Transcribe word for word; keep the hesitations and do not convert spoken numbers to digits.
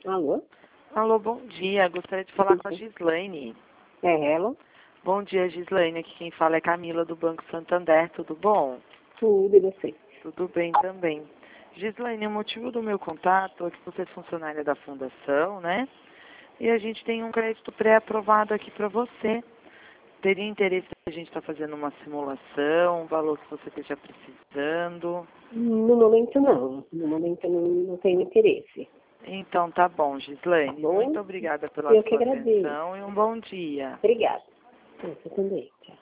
Alô? Alô, bom dia. Gostaria de falar com a Gislaine. É ela? Bom dia, Gislaine. Aqui quem fala é Camila, do Banco Santander. Tudo bom? Tudo, e você? Tudo bem também. Gislaine, o motivo do meu contato é que você é funcionária da Fundação, né? E a gente tem um crédito pré-aprovado aqui para você. Teria interesse a gente estar fazendo uma simulação, um valor que você esteja precisando? No momento não. No momento não, não tenho interesse. Então tá bom, Gislaine. Tá bom? Muito obrigada pela Eu que sua agradeço. atenção e um bom dia. Obrigada. Você também. Tchau.